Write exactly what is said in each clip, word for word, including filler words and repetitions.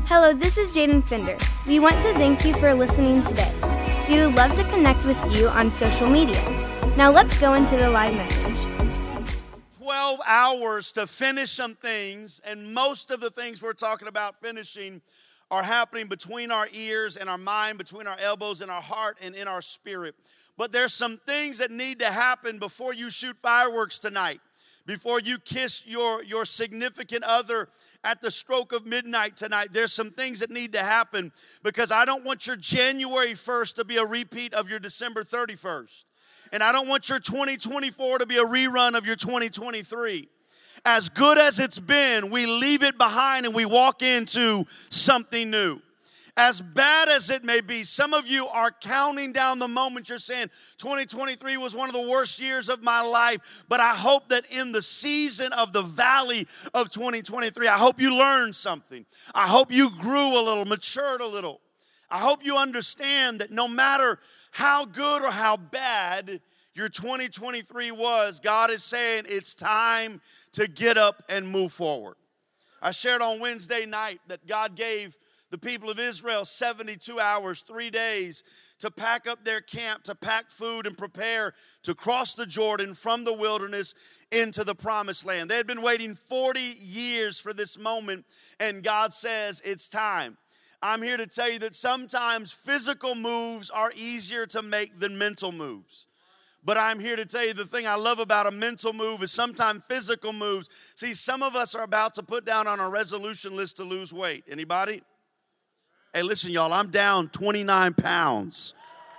Hello, this is Jaden Fender. We want to thank you for listening today. We would love to connect with you on social media. Now let's go into the live message. twelve hours to finish some things, and most of the things we're talking about finishing are happening between our ears and our mind, between our elbows and our heart and in our spirit. But there's some things that need to happen before you shoot fireworks tonight, before you kiss your, your significant other at the stroke of midnight tonight. There's some things that need to happen, because I don't want your January first to be a repeat of your December thirty-first. And I don't want your twenty twenty-four to be a rerun of your twenty twenty-three. As good as it's been, we leave it behind and we walk into something new. As bad as it may be, some of you are counting down the moment. You're saying, twenty twenty-three was one of the worst years of my life. But I hope that in the season of the valley of twenty twenty-three, I hope you learned something. I hope you grew a little, matured a little. I hope you understand that no matter how good or how bad your twenty twenty-three was, God is saying it's time to get up and move forward. I shared on Wednesday night that God gave the people of Israel seventy-two hours, three days, to pack up their camp, to pack food and prepare to cross the Jordan from the wilderness into the promised land. They had been waiting forty years for this moment, and God says it's time. I'm here to tell you that sometimes physical moves are easier to make than mental moves. But I'm here to tell you the thing I love about a mental move is sometimes physical moves. See, some of us are about to put down on our resolution list to lose weight. Anybody? Hey, listen, y'all, I'm down twenty-nine pounds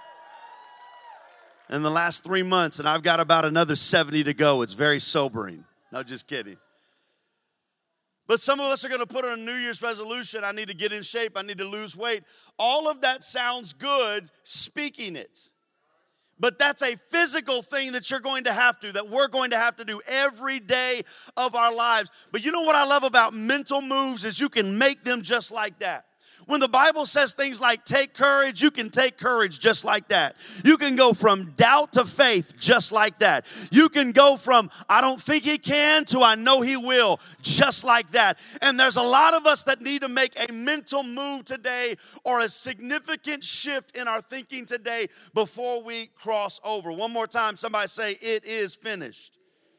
in the last three months, and I've got about another seventy to go. It's very sobering. No, just kidding. But some of us are going to put on a New Year's resolution. I need to get in shape. I need to lose weight. All of that sounds good, speaking it. But that's a physical thing that you're going to have to, that we're going to have to do every day of our lives. But you know what I love about mental moves is you can make them just like that. When the Bible says things like take courage, you can take courage just like that. You can go from doubt to faith just like that. You can go from I don't think he can to I know he will just like that. And there's a lot of us that need to make a mental move today or a significant shift in our thinking today before we cross over. One more time, somebody say it is finished.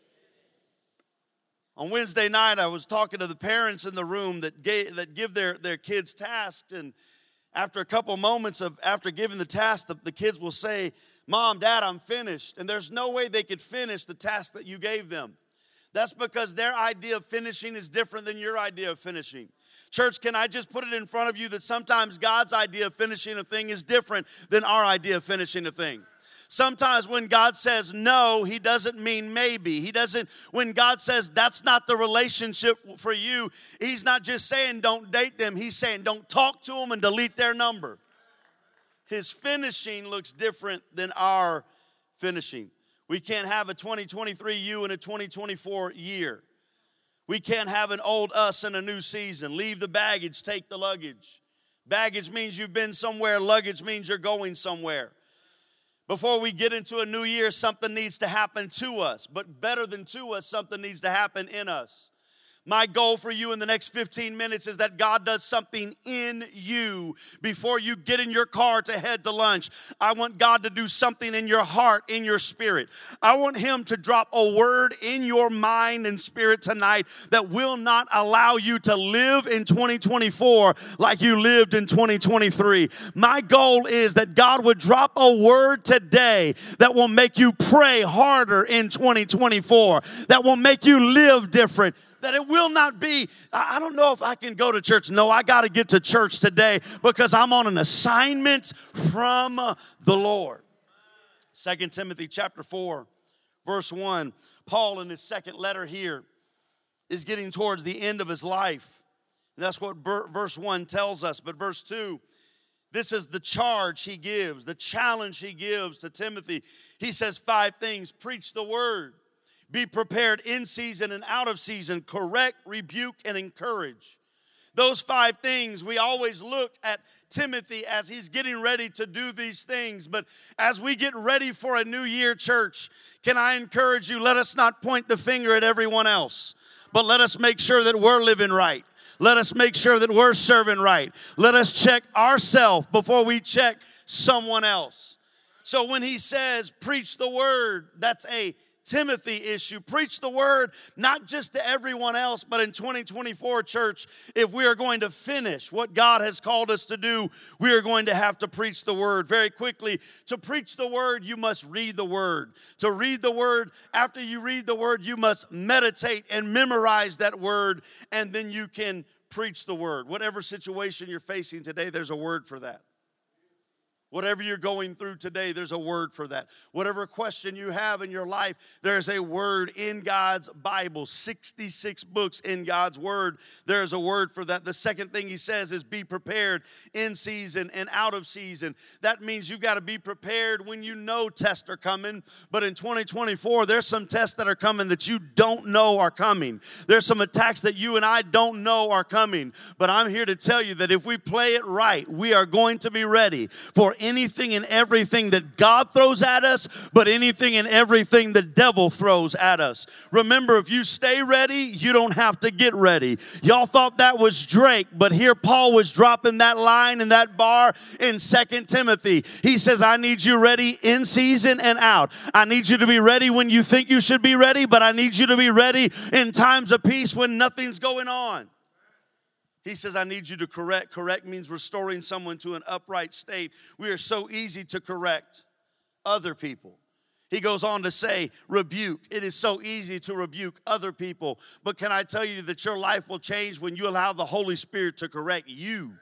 On Wednesday night, I was talking to the parents in the room that gave, that give their, their kids tasks, and after a couple moments of after giving the task, the, the kids will say, Mom, Dad, I'm finished. And there's no way they could finish the task that you gave them. That's because their idea of finishing is different than your idea of finishing. Church, can I just put it in front of you that sometimes God's idea of finishing a thing is different than our idea of finishing a thing? Sometimes when God says no, he doesn't mean maybe. He doesn't, when God says that's not the relationship for you, he's not just saying don't date them. He's saying don't talk to them and delete their number. His finishing looks different than our finishing. We can't have a twenty twenty-three you and a twenty twenty-four year. We can't have an old us and a new season. Leave the baggage, take the luggage. Baggage means you've been somewhere. Luggage means you're going somewhere. Before we get into a new year, something needs to happen to us. But better than to us, something needs to happen in us. My goal for you in the next fifteen minutes is that God does something in you before you get in your car to head to lunch. I want God to do something in your heart, in your spirit. I want him to drop a word in your mind and spirit tonight that will not allow you to live in twenty twenty-four like you lived in twenty twenty-three. My goal is that God would drop a word today that will make you pray harder in twenty twenty-four, that will make you live different. That it will not be, I don't know if I can go to church. No, I got to get to church today because I'm on an assignment from the Lord. Second Timothy chapter four, verse one. Paul in his second letter here is getting towards the end of his life. And that's what verse one tells us. But verse two, this is the charge he gives, the challenge he gives to Timothy. He says five things. Preach the word. Be prepared in season and out of season. Correct, rebuke, and encourage. Those five things, we always look at Timothy as he's getting ready to do these things. But as we get ready for a new year, church, can I encourage you, let us not point the finger at everyone else, but let us make sure that we're living right. Let us make sure that we're serving right. Let us check ourselves before we check someone else. So when he says, preach the word, that's a Timothy issue. Preach the word, not just to everyone else, but in twenty twenty-four, church, if we are going to finish what God has called us to do, we are going to have to preach the word. Very quickly, to preach the word, you must read the word. To read the word, after you read the word, you must meditate and memorize that word, and then you can preach the word. Whatever situation you're facing today, there's a word for that. Whatever you're going through today, there's a word for that. Whatever question you have in your life, there's a word in God's Bible. sixty-six books in God's word. There's a word for that. The second thing he says is be prepared in season and out of season. That means you've got to be prepared when you know tests are coming. But in twenty twenty-four, there's some tests that are coming that you don't know are coming. There's some attacks that you and I don't know are coming. But I'm here to tell you that if we play it right, we are going to be ready for anything and everything that God throws at us, but anything and everything the devil throws at us. Remember, if you stay ready, you don't have to get ready. Y'all thought that was Drake, but here Paul was dropping that line in that bar in Second Timothy. He says, I need you ready in season and out. I need you to be ready when you think you should be ready, but I need you to be ready in times of peace when nothing's going on. He says, I need you to correct. Correct means restoring someone to an upright state. We are so easy to correct other people. He goes on to say, rebuke. It is so easy to rebuke other people. But can I tell you that your life will change when you allow the Holy Spirit to correct you?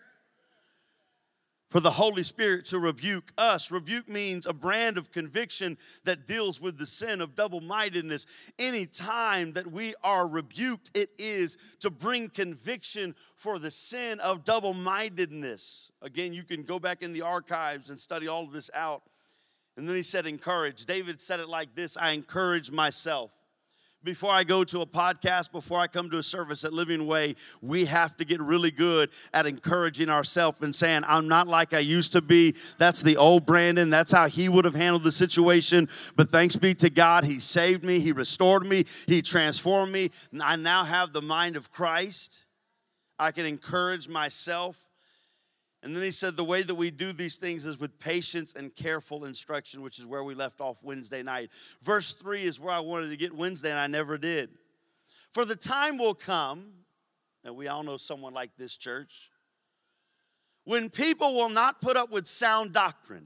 For the Holy Spirit to rebuke us. Rebuke means a brand of conviction that deals with the sin of double-mindedness. Any time that we are rebuked, it is to bring conviction for the sin of double-mindedness. Again, you can go back in the archives and study all of this out. And then he said encourage. David said it like this, I encourage myself. Before I go to a podcast, before I come to a service at Living Way, we have to get really good at encouraging ourselves and saying, I'm not like I used to be. That's the old Brandon. That's how he would have handled the situation. But thanks be to God, he saved me. He restored me. He transformed me. I now have the mind of Christ. I can encourage myself. And then he said the way that we do these things is with patience and careful instruction, which is where we left off Wednesday night. Verse three is where I wanted to get Wednesday, and I never did. For the time will come, and we all know someone like this church, when people will not put up with sound doctrine.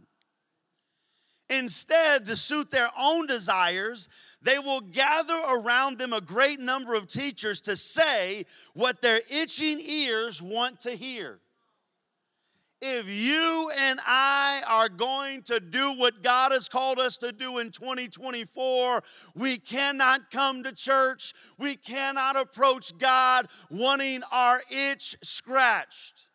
Instead, to suit their own desires, they will gather around them a great number of teachers to say what their itching ears want to hear. If you and I are going to do what God has called us to do in twenty twenty-four, we cannot come to church, we cannot approach God wanting our itch scratched.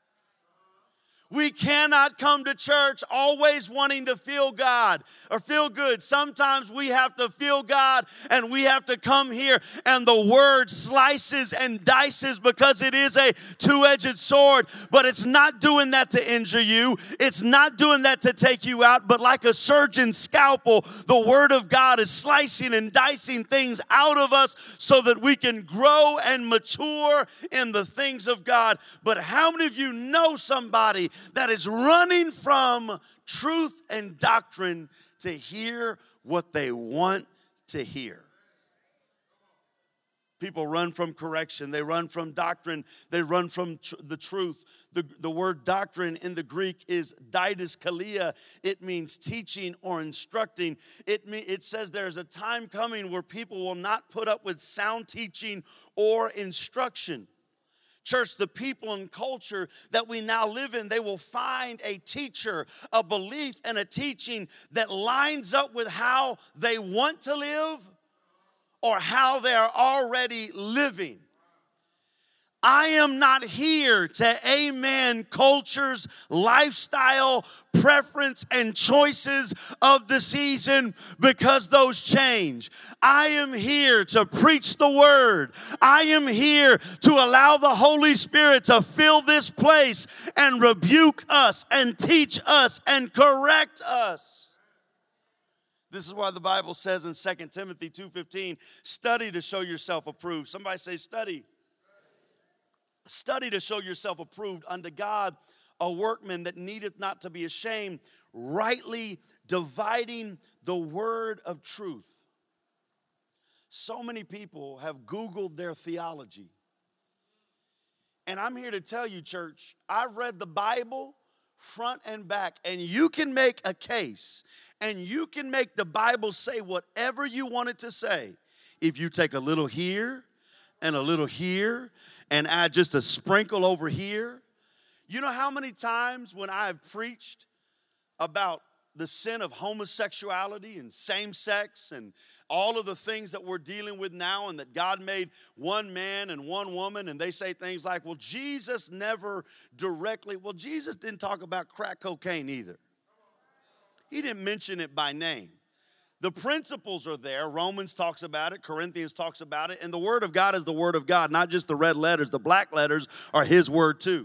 We cannot come to church always wanting to feel God or feel good. Sometimes we have to feel God and we have to come here and the word slices and dices because it is a two-edged sword. But it's not doing that to injure you. It's not doing that to take you out. But like a surgeon's scalpel, the word of God is slicing and dicing things out of us so that we can grow and mature in the things of God. But how many of you know somebody that is running from truth and doctrine to hear what they want to hear? People run from correction. They run from doctrine. They run from tr- the truth. The, the word doctrine in the Greek is didaskalia. It means teaching or instructing. It, me- it says there's a time coming where people will not put up with sound teaching or instruction. Church, the people and culture that we now live in, they will find a teacher, a belief, and a teaching that lines up with how they want to live or how they are already living. I am not here to amen culture's lifestyle, preference, and choices of the season because those change. I am here to preach the word. I am here to allow the Holy Spirit to fill this place and rebuke us and teach us and correct us. This is why the Bible says in Second Timothy two fifteen, study to show yourself approved. Somebody say study. Study to show yourself approved unto God, a workman that needeth not to be ashamed, rightly dividing the word of truth. So many people have Googled their theology. And I'm here to tell you, church, I've read the Bible front and back, and you can make a case, and you can make the Bible say whatever you want it to say if you take a little here and a little here and add just a sprinkle over here. You know how many times when I've preached about the sin of homosexuality and same sex and all of the things that we're dealing with now, and that God made one man and one woman, and they say things like, well, Jesus never directly, well, Jesus didn't talk about crack cocaine either. He didn't mention it by name. The principles are there. Romans talks about it. Corinthians talks about it. And the Word of God is the Word of God, not just the red letters. The black letters are His Word too.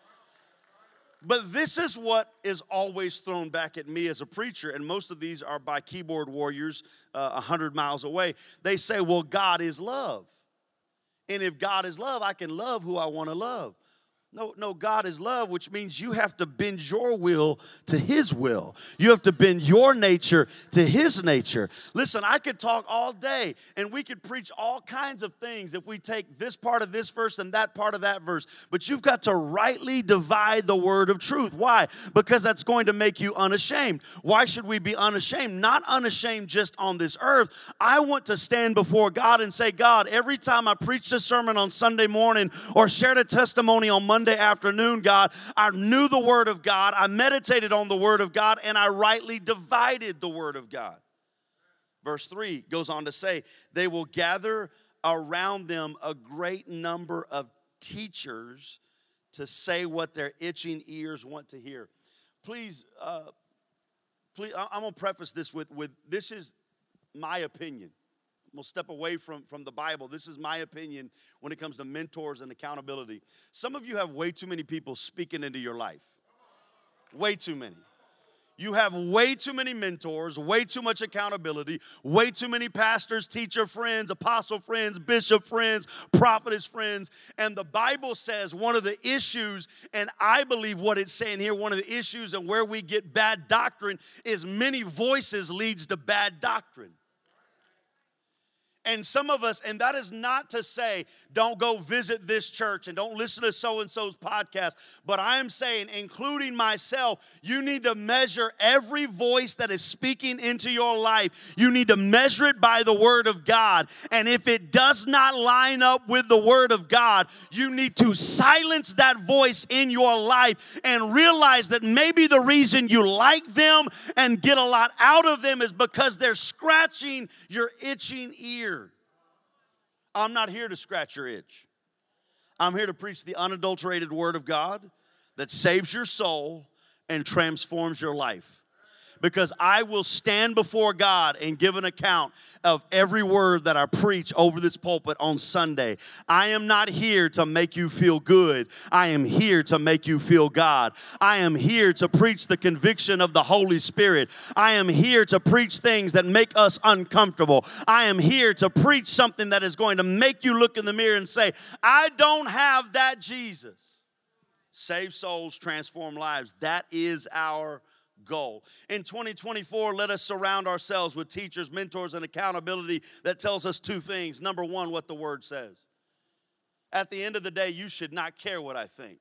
But this is what is always thrown back at me as a preacher, and most of these are by keyboard warriors uh, one hundred miles away. They say, well, God is love. And if God is love, I can love who I want to love. No, no, God is love, which means you have to bend your will to His will. You have to bend your nature to His nature. Listen, I could talk all day, and we could preach all kinds of things if we take this part of this verse and that part of that verse. But you've got to rightly divide the word of truth. Why? Because that's going to make you unashamed. Why should we be unashamed? Not unashamed just on this earth. I want to stand before God and say, God, every time I preached a sermon on Sunday morning or shared a testimony on Monday afternoon, God, I knew the Word of God, I meditated on the Word of God, and I rightly divided the Word of God. Verse three goes on to say, they will gather around them a great number of teachers to say what their itching ears want to hear. Please, uh, please, I'm going to preface this with, with, this is my opinion. We'll step away from, from the Bible. This is my opinion when it comes to mentors and accountability. Some of you have way too many people speaking into your life. Way too many. You have way too many mentors, way too much accountability, way too many pastors, teacher friends, apostle friends, bishop friends, prophetess friends. And the Bible says one of the issues, and I believe what it's saying here, one of the issues and where we get bad doctrine is many voices leads to bad doctrine. And some of us, and that is not to say don't go visit this church and don't listen to so-and-so's podcast, but I am saying, including myself, you need to measure every voice that is speaking into your life. You need to measure it by the Word of God. And if it does not line up with the Word of God, you need to silence that voice in your life and realize that maybe the reason you like them and get a lot out of them is because they're scratching your itching ear. I'm not here to scratch your itch. I'm here to preach the unadulterated Word of God that saves your soul and transforms your life. Because I will stand before God and give an account of every word that I preach over this pulpit on Sunday. I am not here to make you feel good. I am here to make you feel God. I am here to preach the conviction of the Holy Spirit. I am here to preach things that make us uncomfortable. I am here to preach something that is going to make you look in the mirror and say, I don't have that Jesus. Save souls, transform lives. That is our goal. In twenty twenty-four, let us surround ourselves with teachers, mentors, and accountability that tells us two things. Number one, what the Word says. At the end of the day, you should not care what I think.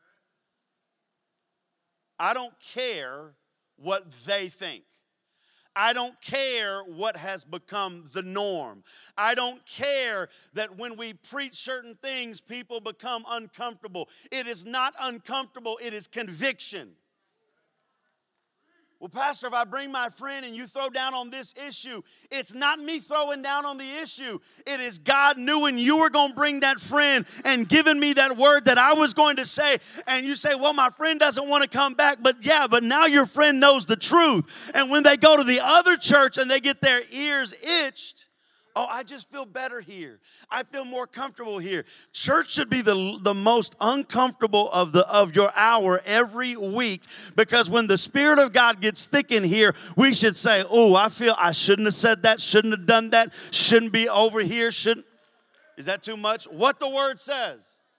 I don't care what they think. I don't care what has become the norm. I don't care that when we preach certain things, people become uncomfortable. It is not uncomfortable, it is conviction. Well, Pastor, if I bring my friend and you throw down on this issue, it's not me throwing down on the issue. It is God knew when you were going to bring that friend and giving me that word that I was going to say. And you say, well, my friend doesn't want to come back. But yeah, but now your friend knows the truth. And when they go to the other church and they get their ears itched, oh, I just feel better here. I feel more comfortable here. Church should be the, the most uncomfortable of the of your hour every week, because when the Spirit of God gets thick in here, we should say, oh, I feel I shouldn't have said that, shouldn't have done that, shouldn't be over here, shouldn't. Is that too much? What the Word says.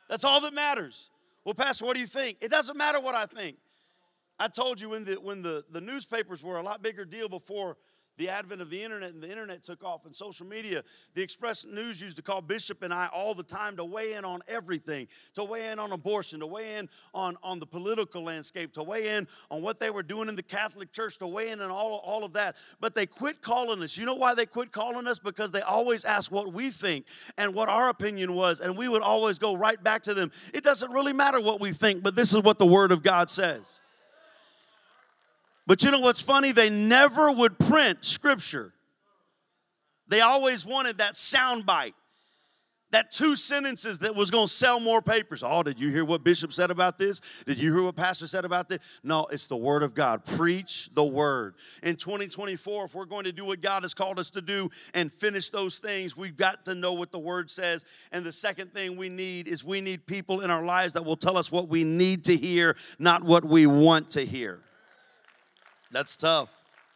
That's all that matters. Well, Pastor, what do you think? It doesn't matter what I think. I told you when the when the, the newspapers were a lot bigger deal before the advent of the internet and the internet took off and social media, the Express News used to call Bishop and I all the time to weigh in on everything, to weigh in on abortion, to weigh in on, on the political landscape, to weigh in on what they were doing in the Catholic Church, to weigh in on all, all of that. But they quit calling us. You know why they quit calling us? Because they always asked what we think and what our opinion was, and we would always go right back to them. It doesn't really matter what we think, but this is what the Word of God says. But you know what's funny? They never would print Scripture. They always wanted that sound bite, that two sentences that was going to sell more papers. Oh, did you hear what Bishop said about this? Did you hear what Pastor said about this? No, it's the Word of God. Preach the Word. In twenty twenty-four, if we're going to do what God has called us to do and finish those things, we've got to know what the Word says. And the second thing we need is we need people in our lives that will tell us what we need to hear, not what we want to hear. That's tough.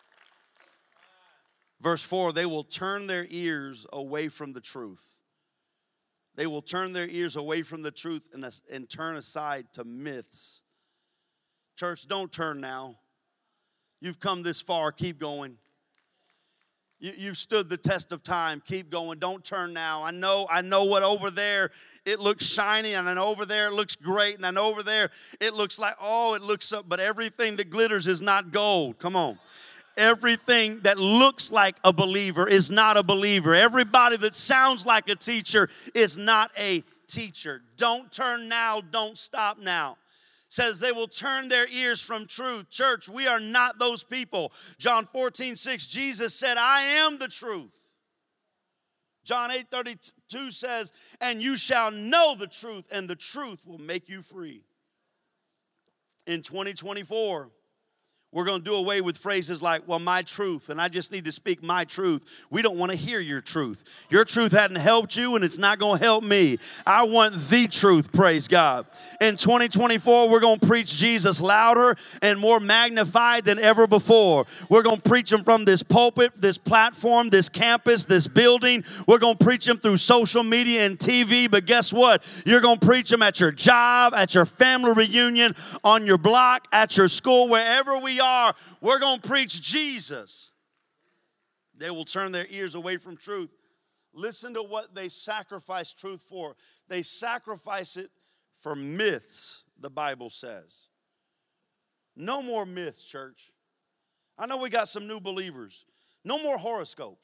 Verse four, they will turn their ears away from the truth. They will turn their ears away from the truth and, and turn aside to myths. Church, don't turn now. You've come this far. Keep going. You, you've stood the test of time. Keep going. Don't turn now. I know, I know what over there, it looks shiny, and I know over there it looks great, and I know over there it looks like, oh, it looks up, but everything that glitters is not gold. Come on. Everything that looks like a believer is not a believer. Everybody that sounds like a teacher is not a teacher. Don't turn now. Don't stop now. Says they will turn their ears from truth. Church, we are not those people. John fourteen six, Jesus said, I am the truth. John eight thirty-two says, and you shall know the truth, and the truth will make you free. In twenty twenty-four, we're going to do away with phrases like, well, my truth, and I just need to speak my truth. We don't want to hear your truth. Your truth hadn't helped you, and it's not going to help me. I want the truth, praise God. In twenty twenty-four, we're going to preach Jesus louder and more magnified than ever before. We're going to preach him from this pulpit, this platform, this campus, this building. We're going to preach him through social media and T V, but guess what? You're going to preach him at your job, at your family reunion, on your block, at your school, wherever we are, we're going to preach Jesus. They will turn their ears away from truth. Listen to what they sacrifice truth for. They sacrifice it for myths, the Bible says. No more myths, church. I know we got some new believers. No more horoscopes.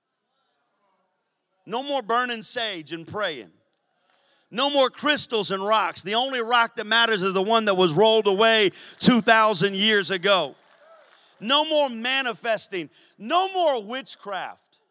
No more burning sage and praying. No more crystals and rocks. The only rock that matters is the one that was rolled away two thousand years ago. No more manifesting. No more witchcraft.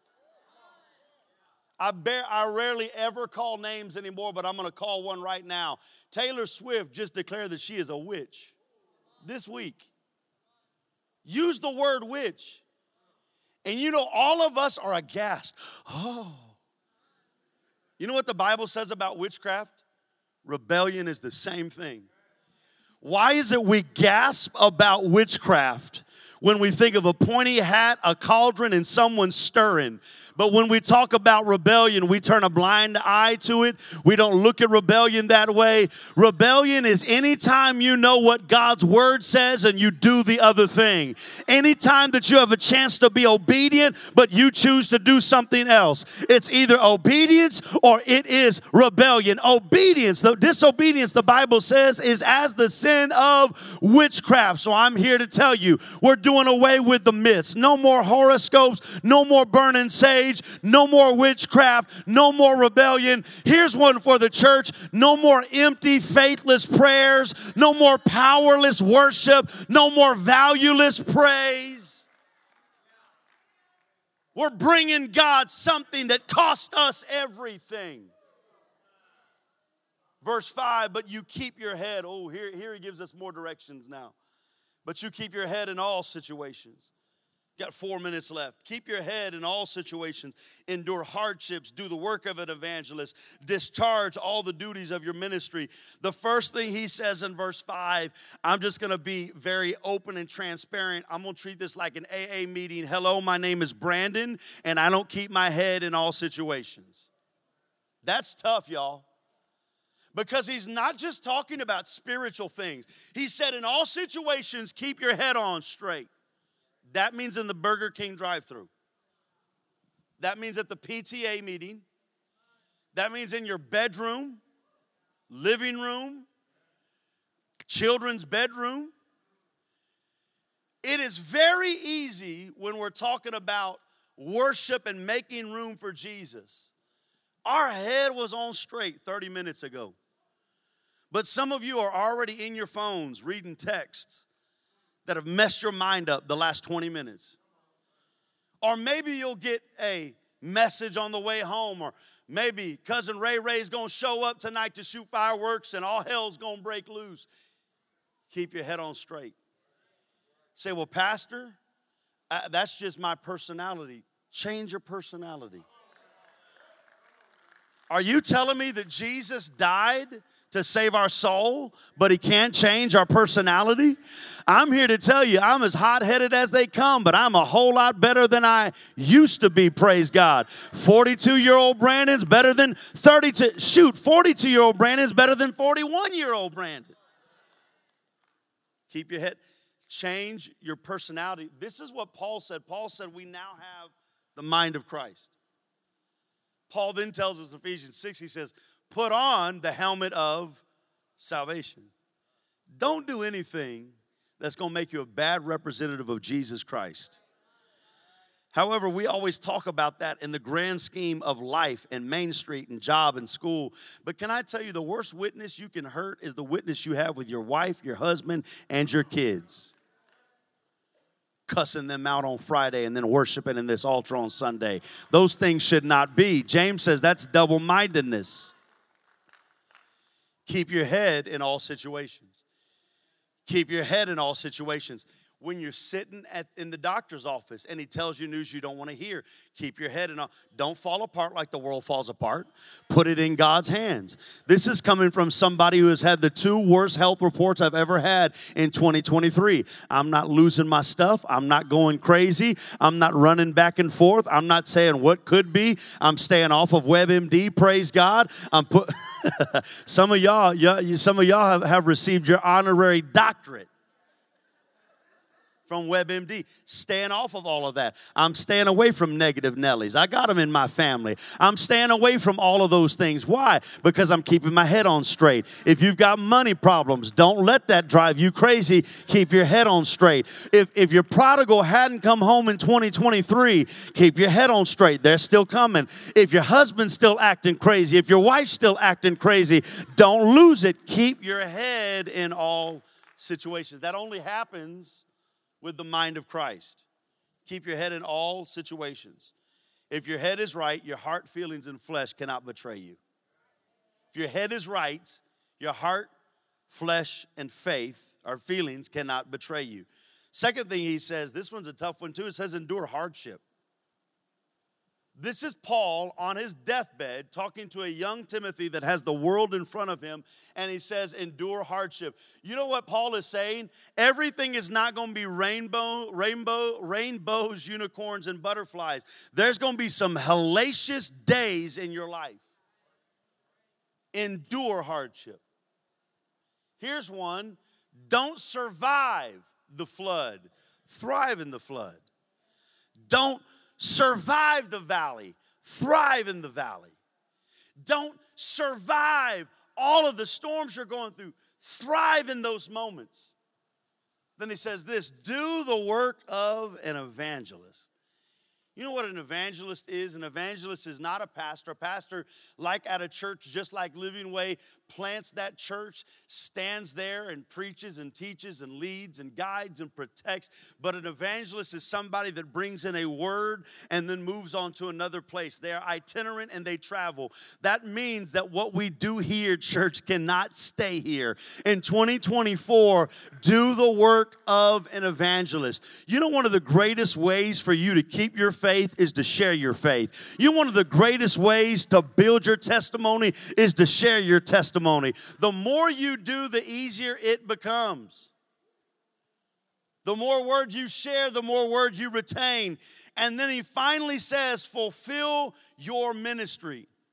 I, bear, I rarely ever call names anymore, but I'm going to call one right now. Taylor Swift just declared that she is a witch this week. Use the word witch. And you know, all of us are aghast. Oh. You know what the Bible says about witchcraft? Rebellion is the same thing. Why is it we gasp about witchcraft when we think of a pointy hat, a cauldron, and someone stirring? But when we talk about rebellion, we turn a blind eye to it. We don't look at rebellion that way. Rebellion is anytime you know what God's word says and you do the other thing. Anytime that you have a chance to be obedient, but you choose to do something else. It's either obedience or it is rebellion. Obedience, the disobedience, the Bible says, is as the sin of witchcraft. So I'm here to tell you, we're doing away with the myths. No more horoscopes, no more burning sage, no more witchcraft, no more rebellion. Here's one for the church. No more empty, faithless prayers, no more powerless worship, no more valueless praise. We're bringing God something that cost us everything. Verse five, but you keep your head. Oh, here, here he gives us more directions now. But you keep your head in all situations. Got four minutes left. Keep your head in all situations. Endure hardships. Do the work of an evangelist. Discharge all the duties of your ministry. The first thing he says in verse five, I'm just going to be very open and transparent. I'm going to treat this like an A A meeting. Hello, my name is Brandon, and I don't keep my head in all situations. That's tough, y'all. Because he's not just talking about spiritual things. He said, in all situations, keep your head on straight. That means in the Burger King drive-thru. That means at the P T A meeting. That means in your bedroom, living room, children's bedroom. It is very easy when we're talking about worship and making room for Jesus. Our head was on straight thirty minutes ago. But some of you are already in your phones reading texts that have messed your mind up the last twenty minutes. Or maybe you'll get a message on the way home, or maybe Cousin Ray Ray's going to show up tonight to shoot fireworks and all hell's going to break loose. Keep your head on straight. Say, well, Pastor, I, that's just my personality. Change your personality. Are you telling me that Jesus died to save our soul, but he can't change our personality? I'm here to tell you, I'm as hot-headed as they come, but I'm a whole lot better than I used to be, praise God. forty-two-year-old Brandon's better than thirty-two. Shoot, forty-two-year-old Brandon's better than forty-one-year-old Brandon. Keep your head. Change your personality. This is what Paul said. Paul said we now have the mind of Christ. Paul then tells us in Ephesians six, he says, put on the helmet of salvation. Don't do anything that's going to make you a bad representative of Jesus Christ. However, we always talk about that in the grand scheme of life and Main Street and job and school. But can I tell you, the worst witness you can hurt is the witness you have with your wife, your husband, and your kids. Cussing them out on Friday and then worshiping in this altar on Sunday. Those things should not be. James says that's double-mindedness. Keep your head in all situations. Keep your head in all situations. When you're sitting at, in the doctor's office and he tells you news you don't want to hear, keep your head in all. Don't fall apart like the world falls apart. Put it in God's hands. This is coming from somebody who has had the two worst health reports I've ever had in twenty twenty-three. I'm not losing my stuff. I'm not going crazy. I'm not running back and forth. I'm not saying what could be. I'm staying off of WebMD. Praise God. I'm put. Some of y'all, y'all, some of y'all have, have received your honorary doctorate from WebMD. Staying off of all of that. I'm staying away from negative Nellies. I got them in my family. I'm staying away from all of those things. Why? Because I'm keeping my head on straight. If you've got money problems, don't let that drive you crazy. Keep your head on straight. If, if your prodigal hadn't come home in twenty twenty-three, keep your head on straight. They're still coming. If your husband's still acting crazy, if your wife's still acting crazy, don't lose it. Keep your head in all situations. That only happens with the mind of Christ. Keep your head in all situations. If your head is right, your heart, feelings, and flesh cannot betray you. If your head is right, your heart, flesh, and faith, or feelings, cannot betray you. Second thing he says, this one's a tough one too, it says endure hardship. This is Paul on his deathbed talking to a young Timothy that has the world in front of him, and he says, endure hardship. You know what Paul is saying? Everything is not going to be rainbow, rainbow, rainbows, unicorns, and butterflies. There's going to be some hellacious days in your life. Endure hardship. Here's one. Don't survive the flood. Thrive in the flood. Don't survive the valley. Thrive in the valley. Don't survive all of the storms you're going through. Thrive in those moments. Then he says this, do the work of an evangelist. You know what an evangelist is? An evangelist is not a pastor. A pastor, like at a church, just like Living Way, plants that church, stands there and preaches and teaches and leads and guides and protects. But an evangelist is somebody that brings in a word and then moves on to another place. They are itinerant and they travel. That means that what we do here, church, cannot stay here. In twenty twenty-four, do the work of an evangelist. You know, one of the greatest ways for you to keep your faith is to share your faith. You know, one of the greatest ways to build your testimony is to share your testimony. The more you do, the easier it becomes. The more words you share, the more words you retain. And then he finally says, fulfill your ministry.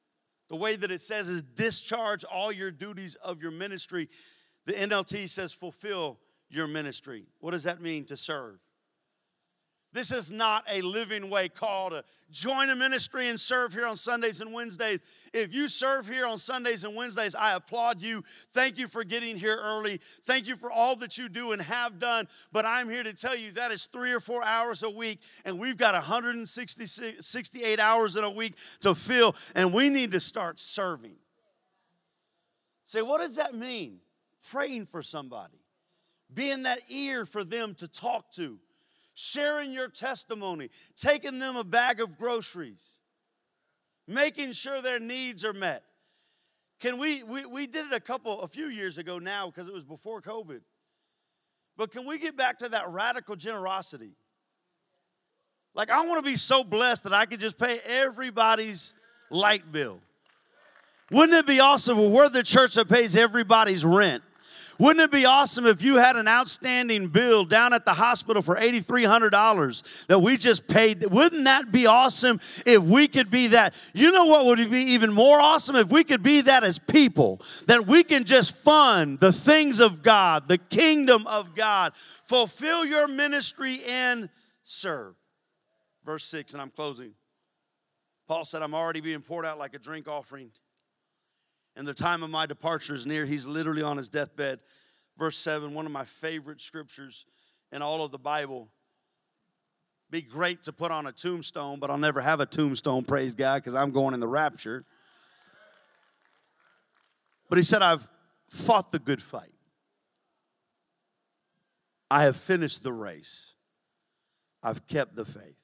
The way that it says is discharge all your duties of your ministry. The N L T says fulfill your ministry. What does that mean, to serve? This is not a Living Way call to join a ministry and serve here on Sundays and Wednesdays. If you serve here on Sundays and Wednesdays, I applaud you. Thank you for getting here early. Thank you for all that you do and have done. But I'm here to tell you that is three or four hours a week, and we've got one hundred sixty-eight hours in a week to fill, and we need to start serving. Say, what does that mean? Praying for somebody, being that ear for them to talk to, sharing your testimony, taking them a bag of groceries, making sure their needs are met. Can we, we, we did it a couple, a few years ago now because it was before COVID. But can we get back to that radical generosity? Like, I want to be so blessed that I could just pay everybody's light bill. Wouldn't it be awesome if we're the church that pays everybody's rent? Wouldn't it be awesome if you had an outstanding bill down at the hospital for eight thousand three hundred dollars that we just paid? Wouldn't that be awesome if we could be that? You know what would be even more awesome? If we could be that as people, that we can just fund the things of God, the kingdom of God. Fulfill your ministry and serve. Verse six, and I'm closing. Paul said, I'm already being poured out like a drink offering, and the time of my departure is near. He's literally on his deathbed. Verse seven, one of my favorite scriptures in all of the Bible. Be great to put on a tombstone, but I'll never have a tombstone, praise God, because I'm going in the rapture. But he said, I've fought the good fight. I have finished the race. I've kept the faith.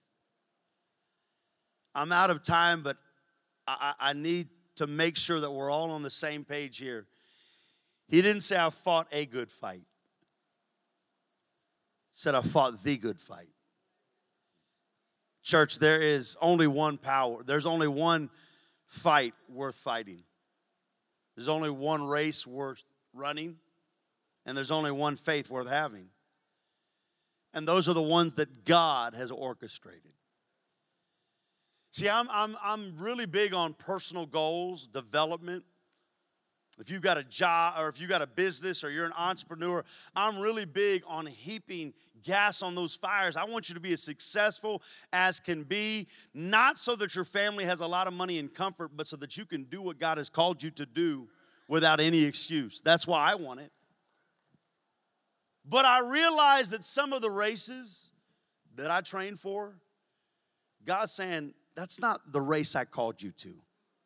I'm out of time, but I, I need to make sure that we're all on the same page here. He didn't say I fought a good fight. He said I fought the good fight. Church, there is only one power. There's only one fight worth fighting. There's only one race worth running. And there's only one faith worth having. And those are the ones that God has orchestrated. See, I'm, I'm, I'm really big on personal goals, development. If you've got a job or if you've got a business or you're an entrepreneur, I'm really big on heaping gas on those fires. I want you to be as successful as can be, not so that your family has a lot of money and comfort, but so that you can do what God has called you to do without any excuse. That's why I want it. But I realize that some of the races that I train for, God's saying, that's not the race I called you to.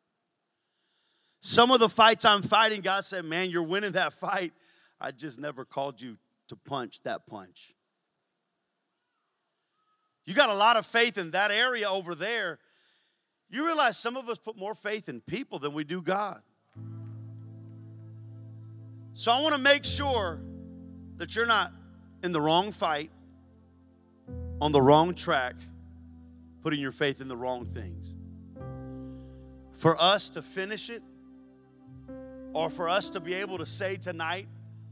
Some of the fights I'm fighting, God said, man, you're winning that fight. I just never called you to punch that punch. You got a lot of faith in that area over there. You realize some of us put more faith in people than we do God. So I want to make sure that you're not in the wrong fight, on the wrong track, putting your faith in the wrong things. For us to finish it, or for us to be able to say tonight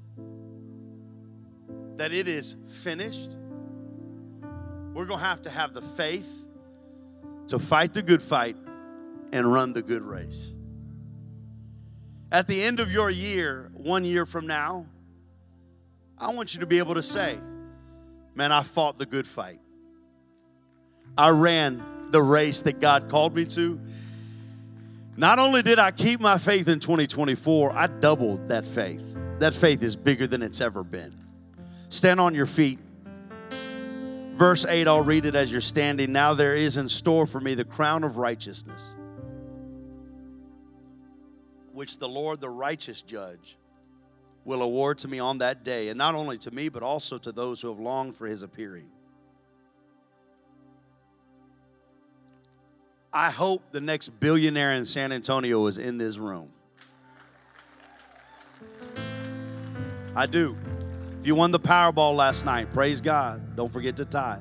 that it is finished, we're going to have to have the faith to fight the good fight and run the good race. At the end of your year, one year from now, I want you to be able to say, man, I fought the good fight. I ran the race that God called me to. Not only did I keep my faith in twenty twenty-four, I doubled that faith. That faith is bigger than it's ever been. Stand on your feet. Verse eight, I'll read it as you're standing. Now there is in store for me the crown of righteousness, which the Lord, the righteous judge, will award to me on that day. And not only to me, but also to those who have longed for his appearing. I hope the next billionaire in San Antonio is in this room. I do. If you won the Powerball last night, praise God. Don't forget to tithe.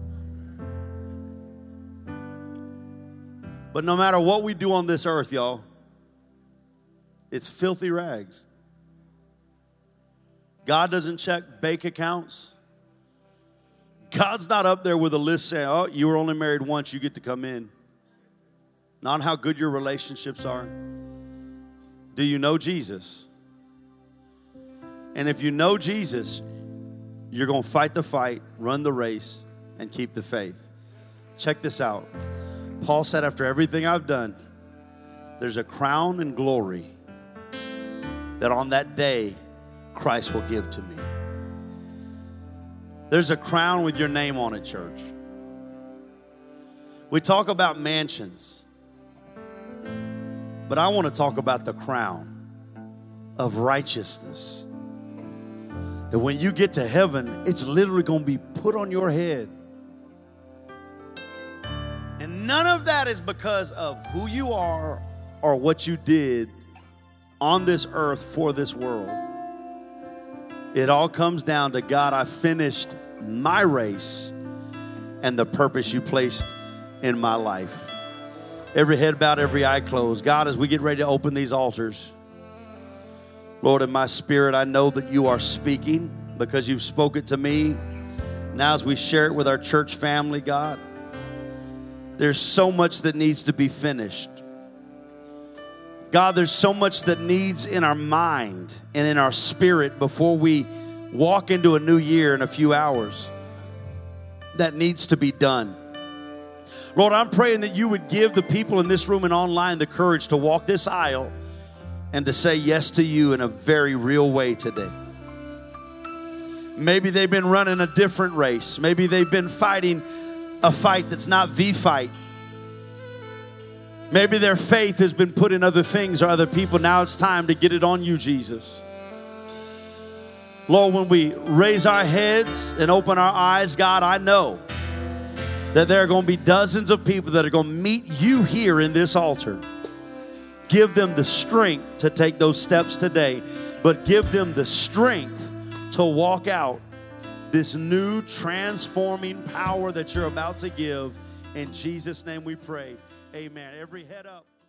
But no matter what we do on this earth, y'all, it's filthy rags. God doesn't check bank accounts. God's not up there with a list saying, oh, you were only married once, you get to come in. not how good your relationships are. Do you know Jesus? And if you know Jesus, you're going to fight the fight, run the race, and keep the faith. Check this out. Paul said, after everything I've done, there's a crown and glory that on that day Christ will give to me. There's a crown with your name on it, church. We talk about mansions, but I want to talk about the crown of righteousness. That when you get to heaven, it's literally going to be put on your head. And none of that is because of who you are or what you did on this earth for this world. It all comes down to, God, I finished my race and the purpose you placed in my life. Every head bowed, every eye closed. God, as we get ready to open these altars, Lord, in my spirit, I know that you are speaking because you've spoken to me. Now as we share it with our church family, God, there's so much that needs to be finished. God, there's so much that needs in our mind and in our spirit before we walk into a new year in a few hours that needs to be done. Lord, I'm praying that you would give the people in this room and online the courage to walk this aisle and to say yes to you in a very real way today. Maybe they've been running a different race. Maybe they've been fighting a fight that's not the fight. Maybe their faith has been put in other things or other people. Now it's time to get it on you, Jesus. Lord, when we raise our heads and open our eyes, God, I know that there are going to be dozens of people that are going to meet you here in this altar. Give them the strength to take those steps today, but give them the strength to walk out this new transforming power that you're about to give. In Jesus' name we pray. Amen. Every head up.